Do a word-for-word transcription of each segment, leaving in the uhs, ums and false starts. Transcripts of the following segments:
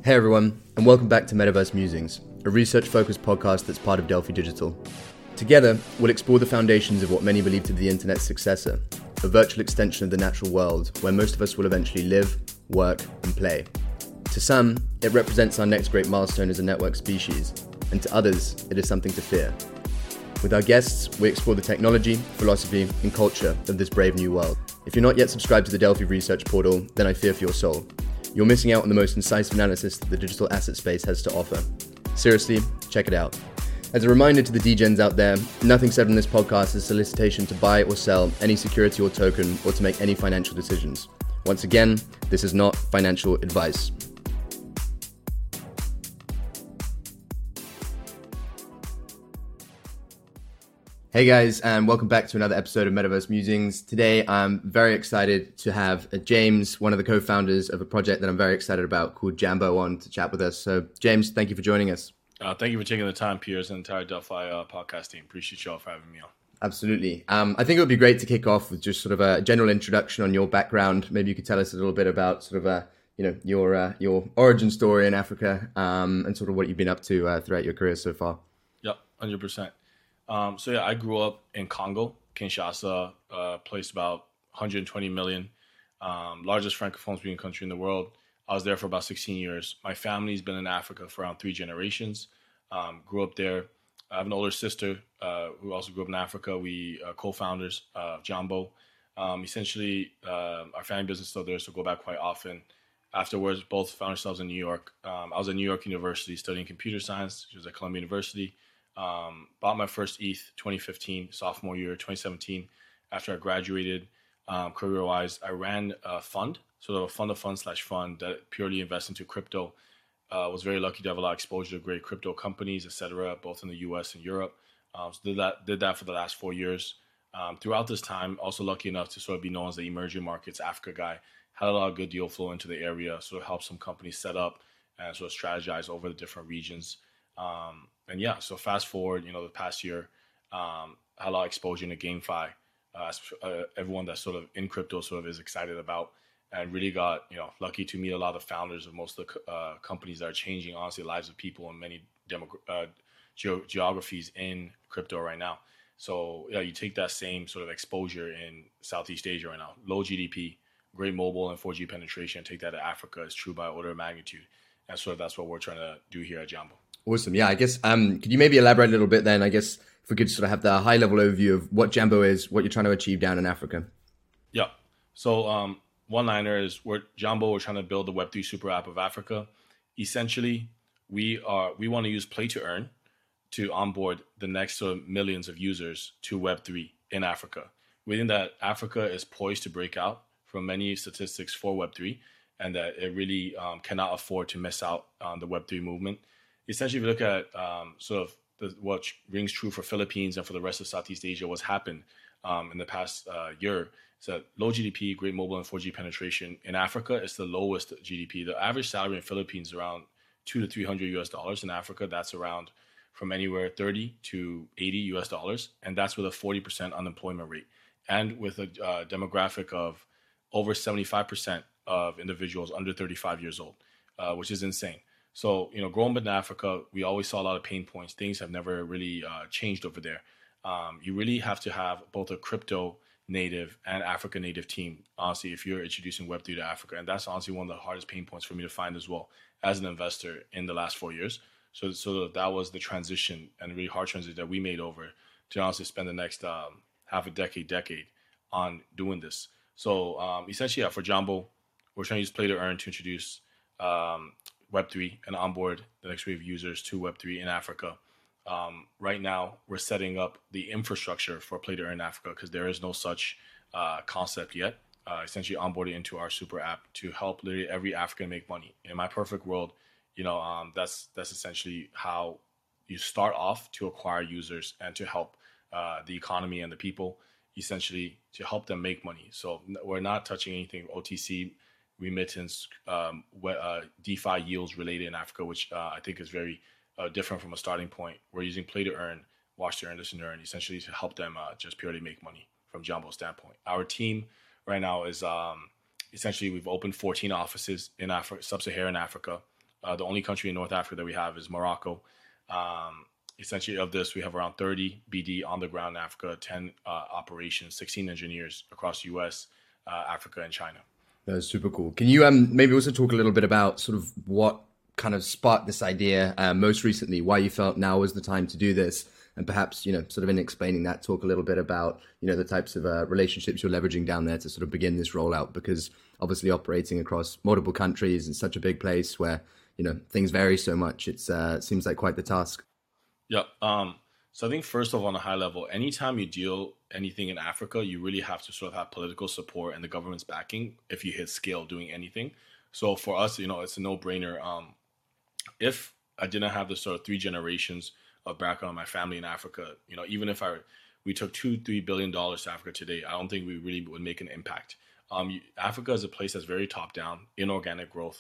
Hey everyone, and welcome back to Metaverse Musings, a research-focused podcast that's part of Delphi Digital. Together, we'll explore the foundations of what many believe to be the internet's successor, a virtual extension of the natural world where most of us will eventually live, work, and play. To some, it represents our next great milestone as a network species, and to others, it is something to fear. With our guests, we explore the technology, philosophy, and culture of this brave new world. If you're not yet subscribed to the Delphi Research Portal, then I fear for your soul. You're missing out on the most incisive analysis that the digital asset space has to offer. Seriously, check it out. As a reminder to the D-Gens out there, nothing said on this podcast is solicitation to buy or sell any security or token or to make any financial decisions. Once again, this is not financial advice. Hey guys, and welcome back to another episode of Metaverse Musings. Today, I'm very excited to have James, one of the co-founders of a project that I'm very excited about called Jambo, on to chat with us. So, James, thank you for joining us. Uh, thank you for taking the time, Piers, and the entire Delphi uh, podcast team. Appreciate you all for having me on. Absolutely. Um, I think it would be great to kick off with just sort of a general introduction on your background. Maybe you could tell us a little bit about sort of a, you know, your uh, your origin story in Africa um, and sort of what you've been up to uh, throughout your career so far. Yep, one hundred percent. Um, so yeah, I grew up in Congo, Kinshasa, uh, place about one hundred twenty million, um, largest francophone speaking country in the world. I was there for about sixteen years. My family's been in Africa for around three generations. Um, grew up there. I have an older sister uh, who also grew up in Africa. We are co-founders of Jambo. Um, essentially, uh, our family business is still there, so go back quite often. Afterwards, both found ourselves in New York. Um, I was at New York University studying computer science. She was at Columbia University. Um, bought my first E T H twenty fifteen, sophomore year, twenty seventeen. After I graduated, um, career-wise, I ran a fund, sort of a fund of fund slash fund that purely invests into crypto. Uh, was very lucky to have a lot of exposure to great crypto companies, et cetera, both in the U S and Europe. Um, so did that, did that for the last four years. Um, throughout this time, also lucky enough to sort of be known as the emerging markets Africa guy. Had a lot of good deal flow into the area, sort of helped some companies set up and sort of strategize over the different regions. Um, and yeah, so fast forward, you know, the past year, um, had a lot of exposure into GameFi. Uh, uh, everyone that's sort of in crypto sort of is excited about, and really got, you know, lucky to meet a lot of founders of most of the uh, companies that are changing, honestly, the lives of people in many demo- uh, ge- geographies in crypto right now. So yeah, you take that same sort of exposure in Southeast Asia right now, low G D P, great mobile and four G penetration, take that to Africa, is true by order of magnitude. And sort of that's what we're trying to do here at Jambo. Awesome. Yeah, I guess, um, could you maybe elaborate a little bit then, I guess, if we could sort of have the high level overview of what Jambo is, what you're trying to achieve down in Africa? Yeah. So um, one-liner is, we're Jambo, we're trying to build the Web three super app of Africa. Essentially, we are we want to use play to earn to onboard the next sort of millions of users to Web three in Africa. We think that Africa is poised to break out from many statistics for Web three, and that it really um, cannot afford to miss out on the Web three movement. Essentially, if you look at um, sort of the, what rings true for Philippines and for the rest of Southeast Asia, what's happened um, in the past uh, year is that low G D P, great mobile and four G penetration. In Africa, it's the lowest G D P. The average salary in Philippines is around two to three hundred U S dollars. In Africa, that's around from anywhere thirty to eighty U S dollars, and that's with a forty percent unemployment rate, and with a uh, demographic of over seventy-five percent of individuals under thirty-five years old, uh, which is insane. So, you know, growing up in Africa, we always saw a lot of pain points. Things have never really uh, changed over there. Um, you really have to have both a crypto native and Africa native team, honestly, if you're introducing Web three to Africa. And that's honestly one of the hardest pain points for me to find as well as an investor in the last four years. So, so that was the transition, and really hard transition that we made over to honestly spend the next um, half a decade, decade on doing this. So um, essentially, yeah, for Jambo, we're trying to use play to earn to introduce um, Web three and onboard the next wave of users to Web three in Africa. Um, right now, we're setting up the infrastructure for play to earn in Africa because there is no such uh, concept yet. Uh, essentially, onboarding into our super app to help literally every African make money. In my perfect world, you know, um, that's that's essentially how you start off to acquire users and to help uh, the economy and the people, essentially to help them make money. So we're not touching anything O T C, remittance, um, uh, DeFi yields related in Africa, which uh, I think is very uh, different from a starting point. We're using play to earn, watch to earn, listen to earn, essentially to help them uh, just purely make money from Jambo's standpoint. Our team right now is um, essentially we've opened fourteen offices in Africa, sub-Saharan Africa. Uh, the only country in North Africa that we have is Morocco. Um, essentially, of this, we have around thirty B D on the ground in Africa, ten uh, operations, sixteen engineers across U S, uh, Africa, and China. That's super cool. Can you um maybe also talk a little bit about sort of what kind of sparked this idea uh, most recently, why you felt now was the time to do this, and perhaps, you know, sort of in explaining that, talk a little bit about, you know, the types of uh, relationships you're leveraging down there to sort of begin this rollout, because obviously operating across multiple countries in such a big place where, you know, things vary so much, it's uh, it seems like quite the task. Yeah. Um, so I think first of all, on a high level, anytime you deal anything in Africa, you really have to sort of have political support and the government's backing if you hit scale doing anything. So for us, you know, it's a no-brainer. Um, if I didn't have the sort of three generations of background in my family in Africa, you know, even if I we took two, three billion dollars to Africa today, I don't think we really would make an impact. Um, you, Africa is a place that's very top-down, inorganic growth.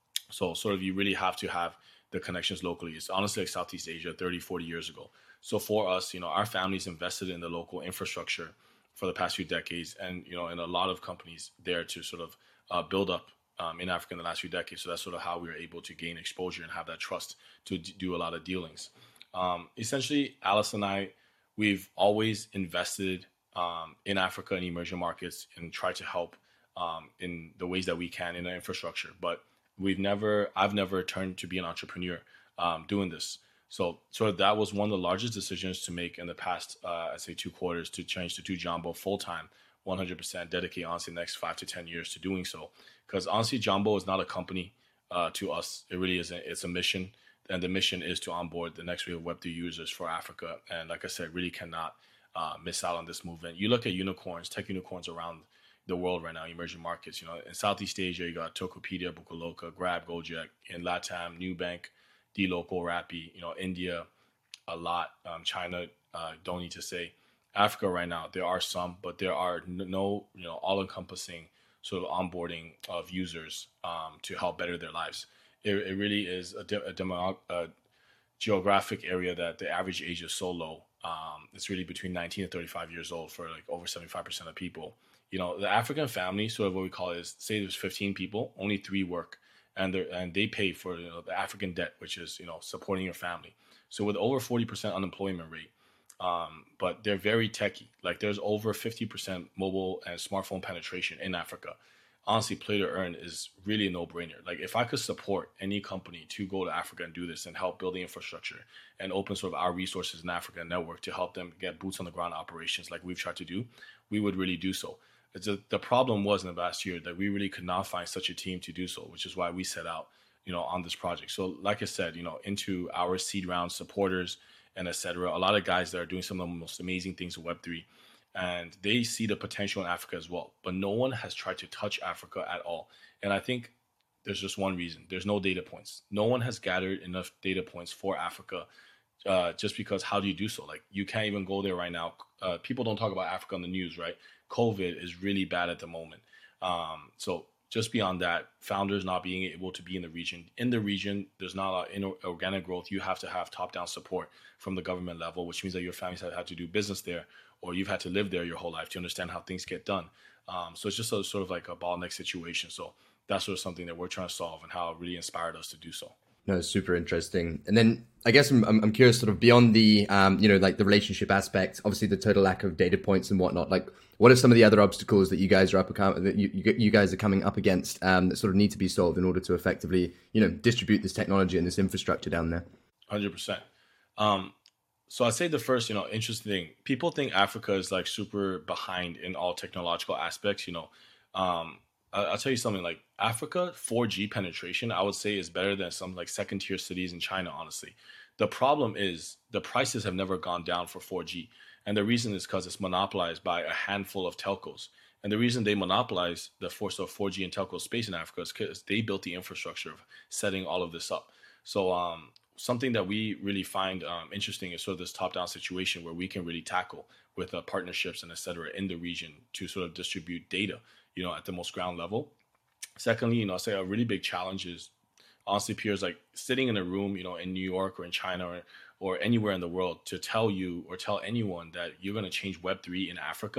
So sort of you really have to have the connections locally. It's honestly like Southeast Asia thirty, forty years ago. So for us, you know, our families invested in the local infrastructure for the past few decades, and, you know, and a lot of companies there to sort of uh, build up um, in Africa in the last few decades. So that's sort of how we were able to gain exposure and have that trust to d- do a lot of dealings. Um, essentially, Alice and I, we've always invested um, in Africa and emerging markets and tried to help um, in the ways that we can in the infrastructure. But we've never, I've never turned to be an entrepreneur um, doing this. So sort of that was one of the largest decisions to make in the past, uh, I'd say two quarters, to change to do Jumbo full-time, one hundred percent, dedicate honestly the next five to ten years to doing so. Because honestly, Jumbo is not a company uh, to us. It really isn't. It's a mission. And the mission is to onboard the next wave of Web three users for Africa. And like I said, really cannot uh, miss out on this movement. You look at unicorns, tech unicorns around the world right now, emerging markets. You know, in Southeast Asia, you got Tokopedia, Bukaloka, Grab, Gojek. In Latam, Nubank, dLocal, Rappi. You know, India, a lot. Um, China, uh, don't need to say. Africa right now, there are some, but there are no, you know, all-encompassing sort of onboarding of users um, to help better their lives. It, it really is a, de- a, demo- a geographic area that the average age is so low. Um, it's really between nineteen and thirty-five years old for like over seventy-five percent of people. You know, the African family, sort of what we call it is, say there's fifteen people, only three work, and they and they pay for, you know, the African debt, which is, you know, supporting your family. So with over forty percent unemployment rate, um, but they're very techy. Like there's over fifty percent mobile and smartphone penetration in Africa. Honestly, play to earn is really a no-brainer. Like if I could support any company to go to Africa and do this and help build the infrastructure and open sort of our resources in Africa network to help them get boots on the ground operations like we've tried to do, we would really do so. It's a, the problem was in the last year that we really could not find such a team to do so, which is why we set out, you know, on this project. So like I said, you know, into our seed round supporters and et cetera, a lot of guys that are doing some of the most amazing things in Web three. And they see the potential in Africa as well. But no one has tried to touch Africa at all. And I think there's just one reason. There's no data points. No one has gathered enough data points for Africa uh, just because how do you do so? Like you can't even go there right now. Uh, people don't talk about Africa on the news, right? COVID is really bad at the moment. Um, so just beyond that, founders not being able to be in the region. In the region, there's not a lot of organic growth. You have to have top-down support from the government level, which means that your families have had to do business there, or you've had to live there your whole life to understand how things get done. Um, so it's just a, sort of like a bottleneck situation. So that's sort of something that we're trying to solve and how it really inspired us to do so. No, it's super interesting. And then I guess I'm I'm curious, sort of beyond the um you know like the relationship aspect, obviously the total lack of data points and whatnot. Like, what are some of the other obstacles that you guys are up that you you guys are coming up against um that sort of need to be solved in order to effectively, you know, distribute this technology and this infrastructure down there? one hundred percent. Um, so I'd say the first, you know, interesting thing, people think Africa is like super behind in all technological aspects. You know, um, I'll tell you something, like Africa four G penetration, I would say is better than some like second tier cities in China, honestly. The problem is the prices have never gone down for four G. And the reason is because it's monopolized by a handful of telcos. And the reason they monopolize the force of four G and telco space in Africa is because they built the infrastructure of setting all of this up. So um, something that we really find um, interesting is sort of this top-down situation where we can really tackle with uh, partnerships and et cetera in the region to sort of distribute data, you know, at the most ground level. Secondly, you know, I say a really big challenge is honestly, peers, like sitting in a room, you know, in New York or in China or, or anywhere in the world to tell you or tell anyone that you're going to change Web three in Africa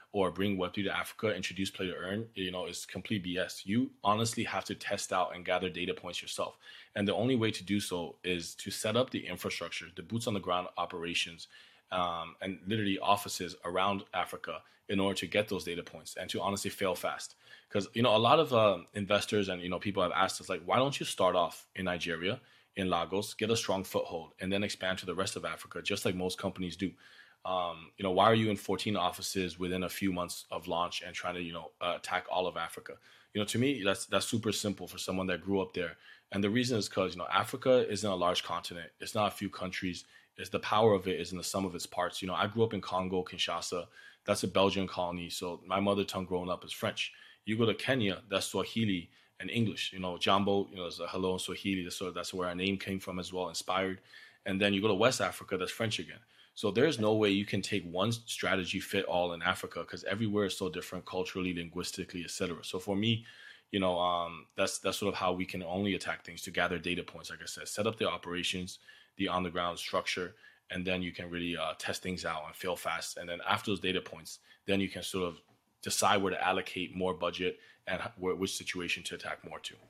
or bring Web three to Africa, introduce play to earn, you know, is complete B S. You honestly have to test out and gather data points yourself. And the only way to do so is to set up the infrastructure, the boots on the ground operations, um, and literally offices around Africa in order to get those data points and to honestly fail fast. Because, you know, a lot of uh, investors and, you know, people have asked us, like, why don't you start off in Nigeria, in Lagos, get a strong foothold, and then expand to the rest of Africa, just like most companies do? Um, you know, why are you in fourteen offices within a few months of launch and trying to, you know, uh, attack all of Africa? You know, to me, that's that's super simple for someone that grew up there. And the reason is because, you know, Africa isn't a large continent. It's not a few countries. It's the power of it is in the sum of its parts. You know, I grew up in Congo, Kinshasa. That's a Belgian colony. So my mother tongue growing up is French. You go to Kenya, that's Swahili and English. You know, Jambo, you know, is a hello in Swahili. That's, sort of, that's where our name came from as well, inspired. And then you go to West Africa, that's French again. So there's no way you can take one strategy fit all in Africa, because everywhere is so different culturally, linguistically, et cetera. So for me, you know, um, that's that's sort of how we can only attack things, to gather data points. Like I said, set up the operations, the on the ground structure, and then you can really uh, test things out and fail fast. And then after those data points, then you can sort of decide where to allocate more budget and wh- which situation to attack more to.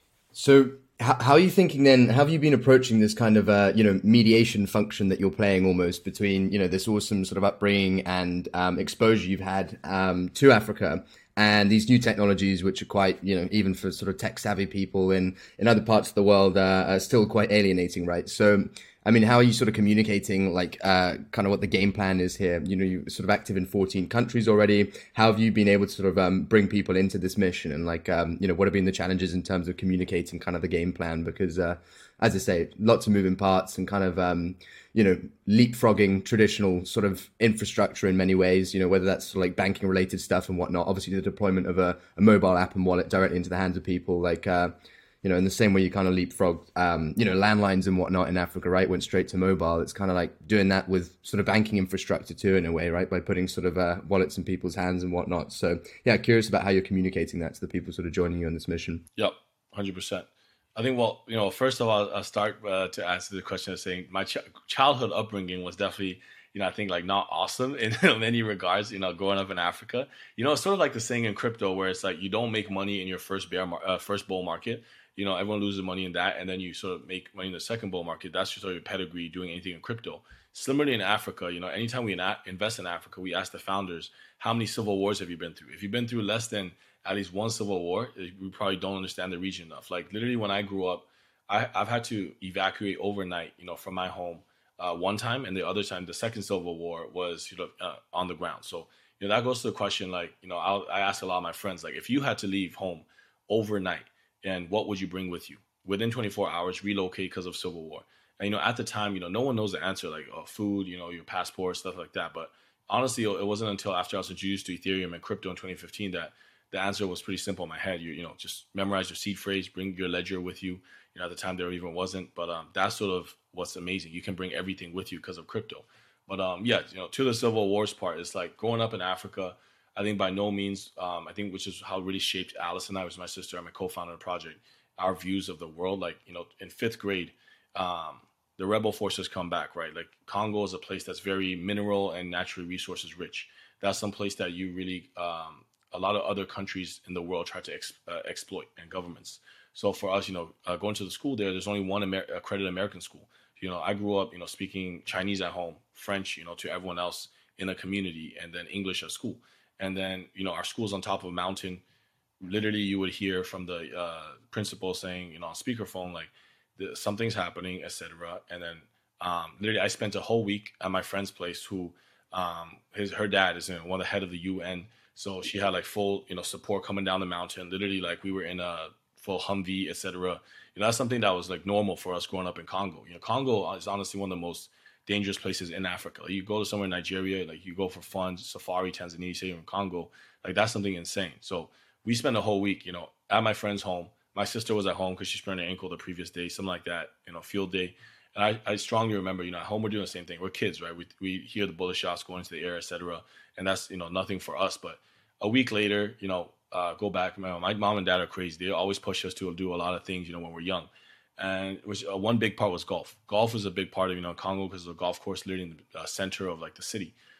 So how, how are you thinking then? How have you been approaching this kind of, uh, you know, mediation function that you're playing almost between, you know, this awesome sort of upbringing and um, exposure you've had um, to Africa and these new technologies, which are quite, you know, even for sort of tech savvy people in, in other parts of the world, uh, are still quite alienating, right? So, I mean, how are you sort of communicating, like, uh, kind of what the game plan is here? You know, you're sort of active in fourteen countries already. How have you been able to sort of um, bring people into this mission? And like, um, you know, what have been the challenges in terms of communicating kind of the game plan? Because, uh, as I say, lots of moving parts and kind of, um, you know, leapfrogging traditional sort of infrastructure in many ways, you know, whether that's like banking related stuff and whatnot. Obviously, the deployment of a, a mobile app and wallet directly into the hands of people, like, uh, you know, in the same way you kind of leapfrog, um, you know, landlines and whatnot in Africa, right? Went straight to mobile. It's kind of like doing that with sort of banking infrastructure too, in a way, right? By putting sort of uh, wallets in people's hands and whatnot. So yeah, curious about how you're communicating that to the people sort of joining you on this mission. Yep, one hundred percent. I think, well, you know, first of all, I'll start uh, to answer the question of saying my ch- childhood upbringing was definitely, you know, I think like not awesome in many regards, you know, growing up in Africa. You know, it's sort of like the saying in crypto where it's like you don't make money in your first bear mar- uh, first bull market. You know, everyone loses money in that, and then you sort of make money in the second bull market. That's just sort of your pedigree doing anything in crypto. Similarly in Africa, you know, anytime we invest in Africa, we ask the founders, how many civil wars have you been through? If you've been through less than at least one civil war, we probably don't understand the region enough. Like literally when I grew up, I, I've had to evacuate overnight, you know, from my home uh, one time, and the other time, the second civil war was, you know, uh, on the ground. So, you know, that goes to the question, like, you know, I'll, I ask a lot of my friends, like, if you had to leave home overnight, and what would you bring with you? Within twenty-four hours, relocate because of civil war. And, you know, at the time, you know, no one knows the answer, like oh, food, you know, your passport, stuff like that. But honestly, it wasn't until after I was introduced to Ethereum and crypto in twenty fifteen that the answer was pretty simple in my head. You, you know, just memorize your seed phrase, bring your ledger with you. You know, at the time there even wasn't, but um, that's sort of what's amazing. You can bring everything with you because of crypto. But um, yeah, you know, to the civil wars part, it's like growing up in Africa. I think by no means, um, I think which is how it really shaped Alice and I, was my sister, I'm a co-founder of the project, our views of the world. Like, you know, in fifth grade, um, the rebel forces come back, right? Like Congo is a place that's very mineral and naturally resources rich. That's some place that you really, um, a lot of other countries in the world try to ex- uh, exploit, and governments. So for us, you know, uh, going to the school there, there's only one Amer- accredited American school. You know, I grew up, you know, speaking Chinese at home, French, you know, to everyone else in a community, and then English at school. And then, you know, our school's on top of a mountain. Literally, you would hear from the uh, principal saying, you know, on speakerphone, like, the, something's happening, et cetera. And then, um, literally, I spent a whole week at my friend's place, who, um, his her dad is in one of the head of the U N. So she had like full, you know, support coming down the mountain. Literally, like we were in a full Humvee, et cetera. You know, that's something that was like normal for us growing up in Congo. You know, Congo is honestly one of the most dangerous places in Africa. You go to somewhere in Nigeria, like you go for fun, safari, Tanzania, say you're in Congo, like that's something insane. So we spent a whole week, you know, at my friend's home. My sister was at home because she sprained her ankle the previous day, something like that, you know, field day. And I, I strongly remember, you know, at home we're doing the same thing. We're kids, right? We we hear the bullet shots going into the air, et cetera. And that's, you know, nothing for us. But a week later, you know, uh, go back. My, my mom and dad are crazy. They always push us to do a lot of things, you know, when we're young. And which uh, one big part was golf. Golf was a big part of, you know, Congo, because the golf course literally in the uh, center of like the city.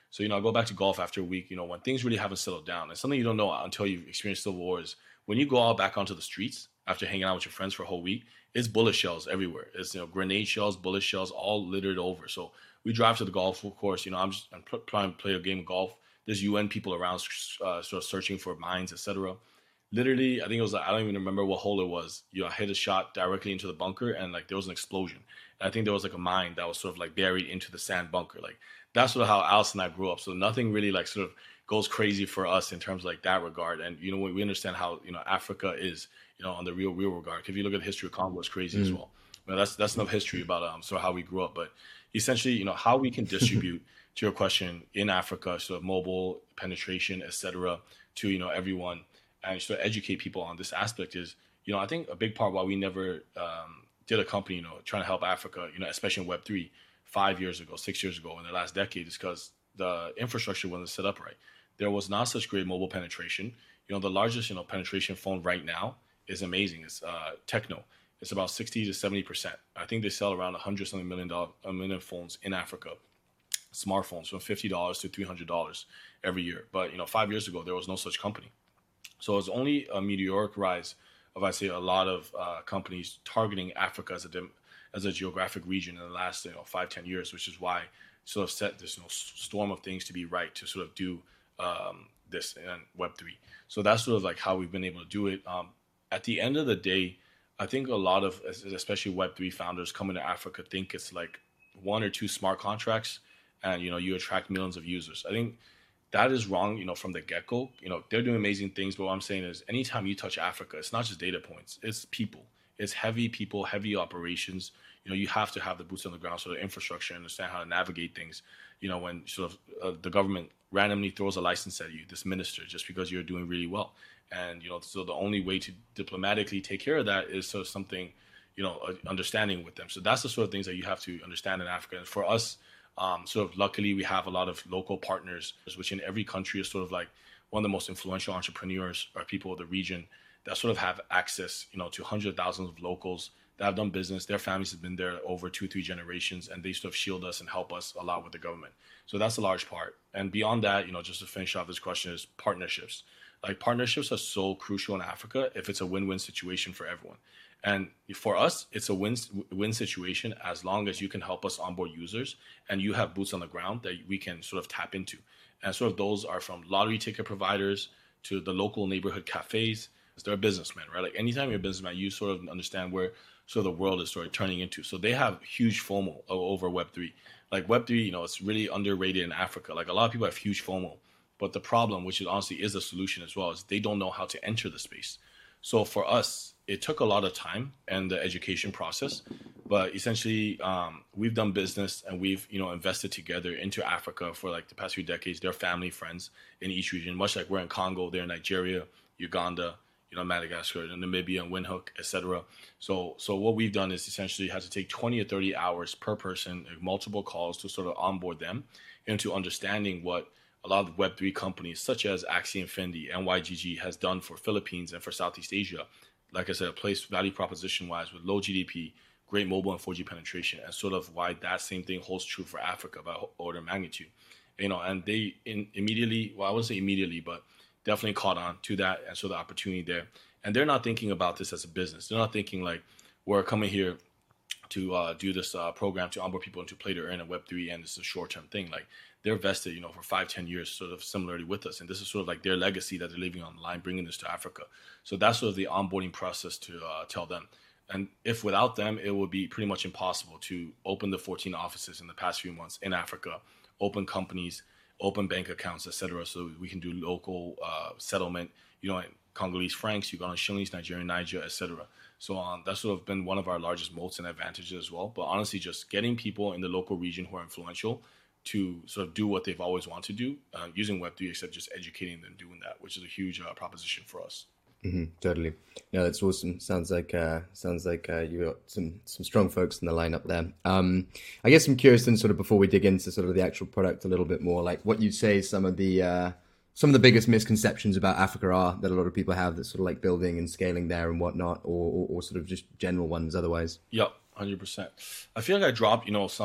So, you know, I go back to golf after a week, you know, when things really haven't settled down. And something you don't know until you've experienced civil war is when you go out back onto the streets after hanging out with your friends for a whole week, it's bullet shells everywhere. It's, you know, grenade shells, bullet shells, all littered over. So we drive to the golf course. You know, I'm just I'm trying to play a game of golf. There's U N people around, uh, sort of searching for mines, et cetera. Literally, I think it was, I don't even remember what hole it was. You know, I hit a shot directly into the bunker, and like there was an explosion. And I think there was like a mine that was sort of like buried into the sand bunker. Like that's sort of how Alice and I grew up. So nothing really like sort of goes crazy for us in terms of like that regard. And you know, we understand how, you know, Africa is, you know, on the real real regard. If you look at the history of Congo, it's crazy mm. as well. You know, that's that's enough history about um sort of how we grew up. But essentially, you know, how we can distribute to your question in Africa, sort of mobile penetration, et cetera, to, you know, everyone, and sort of educate people on this aspect is, you know, I think a big part why we never um, did a company, you know, trying to help Africa, you know, especially in Web three, five years ago, six years ago, in the last decade, is because the infrastructure wasn't set up right. There was not such great mobile penetration. You know, the largest, you know, penetration phone right now is amazing. It's uh, Techno. It's about sixty to seventy percent. I think they sell around one hundred something million dollar, a million phones in Africa. Smartphones from fifty dollars to three hundred dollars every year. But, you know, five years ago, there was no such company. So it's only a meteoric rise of, I say, a lot of uh, companies targeting Africa as a dem- as a geographic region in the last, you know, five, ten years, which is why sort of set this, you know, storm of things to be right to sort of do um, this in Web three. So that's sort of like how we've been able to do it. Um, at the end of the day, I think a lot of, especially Web three founders coming to Africa, think it's like one or two smart contracts and, you know, you attract millions of users. I think that is wrong, you know, from the get-go. You know, they're doing amazing things, but what I'm saying is anytime you touch Africa, it's not just data points, it's people. It's heavy people, heavy operations. You know, you have to have the boots on the ground, sort of infrastructure, understand how to navigate things. You know, when sort of uh, the government randomly throws a license at you, this minister, just because you're doing really well. And, you know, so the only way to diplomatically take care of that is sort of something, you know, uh, understanding with them. So that's the sort of things that you have to understand in Africa. And for us, um, sort of luckily, we have a lot of local partners, which in every country is sort of like one of the most influential entrepreneurs or people of the region that sort of have access, you know, to hundreds of thousands of locals that have done business. Their families have been there over two, three generations, and they sort of shield us and help us a lot with the government. So that's a large part. And beyond that, you know, just to finish off this question is partnerships. Like partnerships are so crucial in Africa if it's a win-win situation for everyone. And for us, it's a win win situation as long as you can help us onboard users and you have boots on the ground that we can sort of tap into. And sort of those are from lottery ticket providers to the local neighborhood cafes. They're a businessman, right? Like anytime you're a businessman, you sort of understand where sort of the world is sort of turning into. So they have huge FOMO over Web three. Like Web three, you know, it's really underrated in Africa. Like a lot of people have huge FOMO. But the problem, which is honestly is a solution as well, is they don't know how to enter the space. So for us, it took a lot of time and the education process. But essentially, um, we've done business and we've, you know, invested together into Africa for like the past few decades. They're family, friends in each region, much like we're in Congo, they're in Nigeria, Uganda, you know, Madagascar, Namibia, and Windhoek, et cetera. So, so what we've done is essentially had to take twenty or thirty hours per person, like multiple calls to sort of onboard them into understanding what a lot of Web three companies such as Axie Infinity, N Y G G has done for Philippines and for Southeast Asia. Like I said, a place value proposition wise with low G D P, great mobile and four G penetration, and sort of why that same thing holds true for Africa by order of magnitude. You know, and they in, immediately, well, I wouldn't say immediately, but definitely caught on to that and saw the opportunity there. And they're not thinking about this as a business. They're not thinking like we're coming here to uh, do this uh, program to onboard people and to play to earn a Web three and this is a short-term thing. Like they're vested, you know, for five, ten years, sort of similarly with us. And this is sort of like their legacy that they're leaving on the line, bringing this to Africa. So that's sort of the onboarding process to uh, tell them. And if without them, it would be pretty much impossible to open the fourteen offices in the past few months in Africa, open companies, open bank accounts, et cetera, so we can do local uh, settlement, you know, Congolese francs, Ugandan shillings, Nigerian Niger, et cetera. So um, that's sort of been one of our largest moats and advantages as well. But honestly, just getting people in the local region who are influential to sort of do what they've always wanted to do uh, using Web three, except just educating them doing that, which is a huge uh, proposition for us. Mm-hmm, totally. Yeah, that's awesome. Sounds like uh, sounds like uh, you got some some strong folks in the lineup there. Um, I guess I'm curious, then, sort of before we dig into sort of the actual product a little bit more, like what you'd say some of the uh, some of the biggest misconceptions about Africa are that a lot of people have, that sort of like building and scaling there and whatnot, or or, or sort of just general ones otherwise. Yep, one hundred percent. I feel like I dropped, you know, some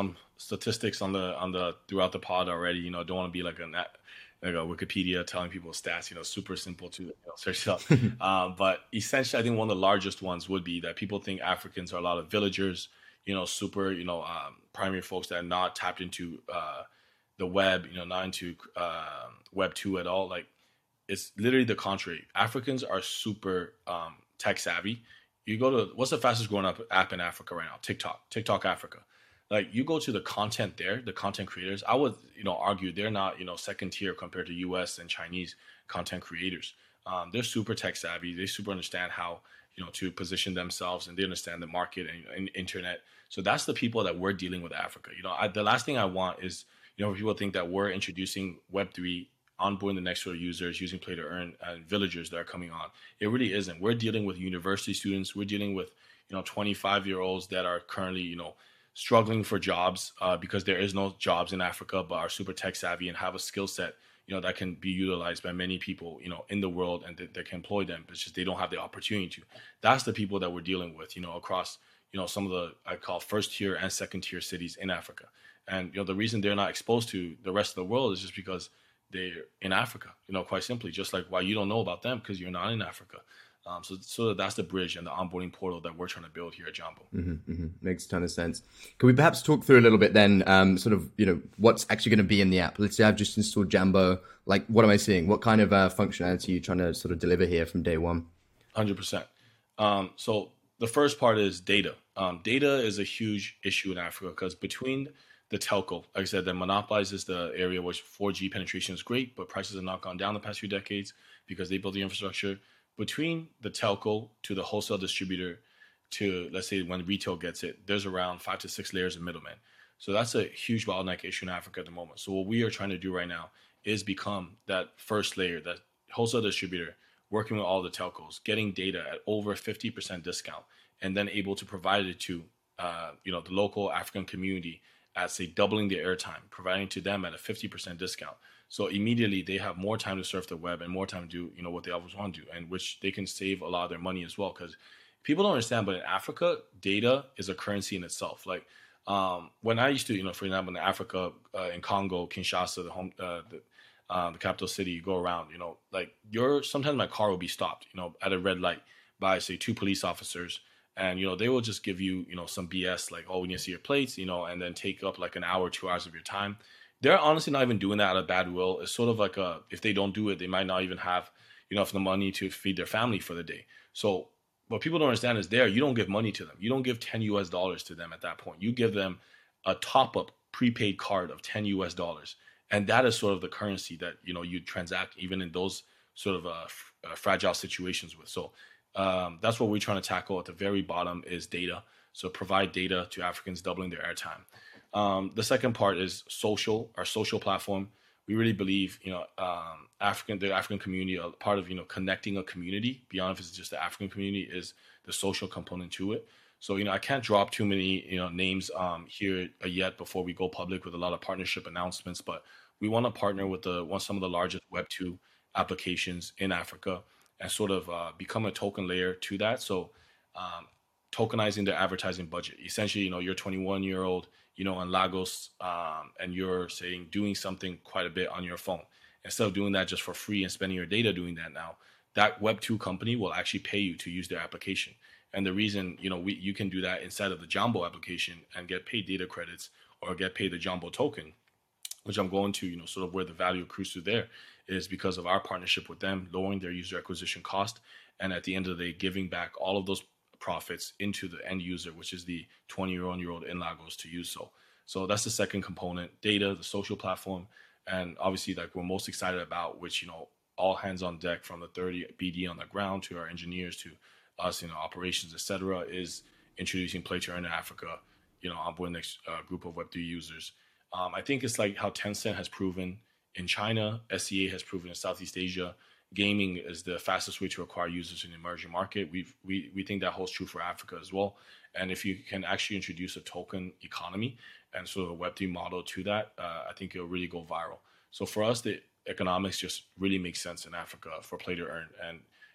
statistics on the on the throughout the pod already. You know, don't want to be like a net, like a Wikipedia telling people stats. You know, super simple to you know, search up. um, but essentially, I think one of the largest ones would be that people think Africans are a lot of villagers. You know, super you know um, primary folks that are not tapped into uh, the web. You know, not into uh, Web two at all. Like it's literally the contrary. Africans are super um, tech savvy. You go to what's the fastest growing up app in Africa right now? TikTok, TikTok Africa. Like you go to the content there, the content creators. I would, you know, argue they're not, you know, second tier compared to U S and Chinese content creators. Um, they're super tech savvy. They super understand how, you know, to position themselves, and they understand the market and, and internet. So that's the people that we're dealing with Africa. You know, I, the last thing I want is, you know, people think that we're introducing Web three, onboarding the next sort of users using play to earn and villagers that are coming on. It really isn't. We're dealing with university students. We're dealing with, you know, twenty-five year olds that are currently, you know, struggling for jobs uh, because there is no jobs in Africa, but are super tech savvy and have a skill set, you know, that can be utilized by many people, you know, in the world, and that, that can employ them. It's just they don't have the opportunity to. That's the people that we're dealing with, you know, across, you know, some of the, I call first tier and second tier cities in Africa. And, you know, the reason they're not exposed to the rest of the world is just because they're in Africa, you know, quite simply, just like why you don't know about them because you're not in Africa. Um, so, so that's the bridge and the onboarding portal that we're trying to build here at Jambo. Mm-hmm, mm-hmm. Makes a ton of sense. Can we perhaps talk through a little bit then, um, sort of, you know, what's actually going to be in the app? Let's say I've just installed Jambo. Like, what am I seeing? What kind of uh, functionality are you trying to sort of deliver here from day one? one hundred percent. Um, so the first part is data. Um, data is a huge issue in Africa because between the telco, like I said, that monopolizes the area which four G penetration is great, but prices have not gone down the past few decades because they built the infrastructure. Between the telco to the wholesale distributor to, let's say, when retail gets it, there's around five to six layers of middlemen. So that's a huge bottleneck issue in Africa at the moment. So what we are trying to do right now is become that first layer, that wholesale distributor, working with all the telcos, getting data at over fifty percent discount, and then able to provide it to uh, you know, the local African community at, say, doubling the airtime, providing to them at a fifty percent discount. So immediately they have more time to surf the web and more time to do, you know, what they always want to do, and which they can save a lot of their money as well. Because people don't understand, but in Africa, data is a currency in itself. Like um, when I used to, you know, for example, in Africa, uh, in Congo, Kinshasa, the home, uh, the, uh, the capital city, you go around, you know, like you're sometimes my car will be stopped, you know, at a red light by, say, two police officers. And, you know, they will just give you, you know, some B S like, oh, we need to see your plates, you know, and then take up like an hour, two hours of your time. They're honestly not even doing that out of bad will. It's sort of like a, if they don't do it, they might not even have enough the money to feed their family for the day. So what people don't understand is there, you don't give money to them. You don't give ten U S dollars to them at that point. You give them a top up prepaid card of ten U S dollars. And that is sort of the currency that, you know, you transact even in those sort of uh, f- uh, fragile situations with. So um, that's what we're trying to tackle at the very bottom is data. So provide data to Africans, doubling their airtime. Um, the second part is social, our social platform. We really believe, you know, um, African, the African community, a part of, you know, connecting a community beyond if it's just the African community is the social component to it. So, you know, I can't drop too many, you know, names um, here yet before we go public with a lot of partnership announcements, but we want to partner with the one, some of the largest Web two applications in Africa and sort of uh, become a token layer to that. So um, tokenizing their advertising budget. Essentially, you know, you're a twenty-one year old, you know, in Lagos, um, and you're saying doing something quite a bit on your phone. Instead of doing that just for free and spending your data doing that now, that Web two company will actually pay you to use their application. And the reason, you know, we you can do that inside of the Jambo application and get paid data credits or get paid the Jambo token, which I'm going to, you know, sort of where the value accrues to there is because of our partnership with them, lowering their user acquisition cost. And at the end of the day, giving back all of those profits into the end user, which is the twenty-year-old in Lagos to use so. So that's the second component, data, the social platform. And obviously, like we're most excited about, which, you know, all hands on deck from the thirty B D on the ground to our engineers to us, you know, operations, et cetera, is introducing Play to Earn in Africa, you know, onboard the next uh, group of Web three users. Um, I think it's like how Tencent has proven in China, S E A has proven in Southeast Asia. Gaming is the fastest way to acquire users in the emerging market. We've, we we think that holds true for Africa as well. And if you can actually introduce a token economy and sort of a Web three model to that, uh, I think it'll really go viral. So for us, the economics just really makes sense in Africa for Play to Earn. And